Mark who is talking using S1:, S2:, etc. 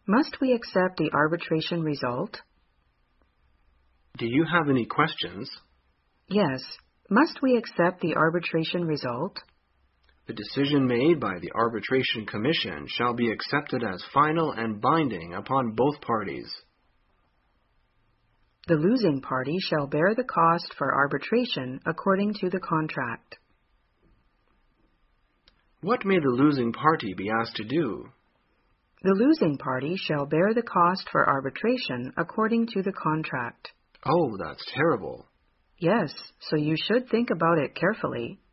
S1: Must we accept the arbitration result?
S2: Do you have any questions?
S1: Yes. Must we accept the arbitration result?
S2: The decision made by the Arbitration Commission shall be accepted as final and binding upon both parties.
S1: The losing party shall bear the cost for arbitration according to the contract.
S2: What may the losing party be asked to do?
S1: The losing party shall bear the cost for arbitration according to the contract.
S2: Oh, that's terrible.
S1: Yes, so you should think about it carefully.